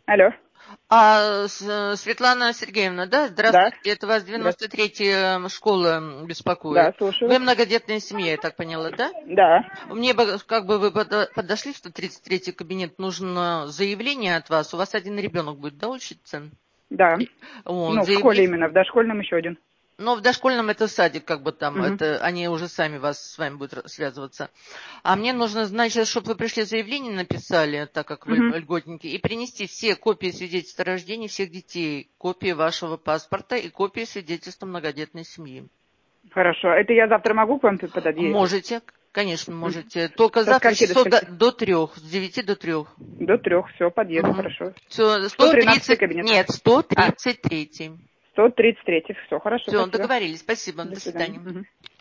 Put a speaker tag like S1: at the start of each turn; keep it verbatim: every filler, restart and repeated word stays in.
S1: Алло.
S2: А, с- Светлана Сергеевна, да?
S1: Да.
S2: Здравствуйте, это вас девяносто
S1: Здравствуйте.
S2: третья школа беспокоит.
S1: Да, слушаю
S2: Вы
S1: вас.
S2: многодетная семья, я так поняла, да?
S1: Да.
S2: Мне бы, как бы вы подо- подошли в сто тридцать третий кабинет, нужно заявление от вас. У вас один ребенок будет, да, учиться?
S1: Да.
S2: Вот,
S1: Ну, в школе
S2: заявление.
S1: именно, в дошкольном еще один.
S2: Но в дошкольном это садик, как бы там,
S1: Угу.
S2: это они уже сами вас с вами будут ра- связываться. А мне нужно, значит, чтобы вы пришли заявление написали, так как вы
S1: Угу.
S2: льготники, и принести все копии свидетельства о рождении всех детей, копии вашего паспорта и копии свидетельства многодетной семьи.
S1: Хорошо. Это я завтра могу к вам подъехать?
S2: Можете, конечно,
S1: Мгм.
S2: можете. Только
S1: Со
S2: завтра с
S1: скольки до
S2: часов до,
S1: скольки?
S2: до трех, с девяти до трех.
S1: До трех. Все, подъеду,
S2: Угу.
S1: хорошо.
S2: Все,
S1: сто
S2: сто
S1: тринадцатый
S2: тридцать,
S1: кабинет.
S2: нет, сто
S1: А,
S2: тридцать третий.
S1: сто тридцать третий. Все, хорошо,
S2: Все,
S1: спасибо.
S2: договорились, спасибо,
S1: До
S2: до
S1: свидания.
S2: свидания.
S1: Мгм.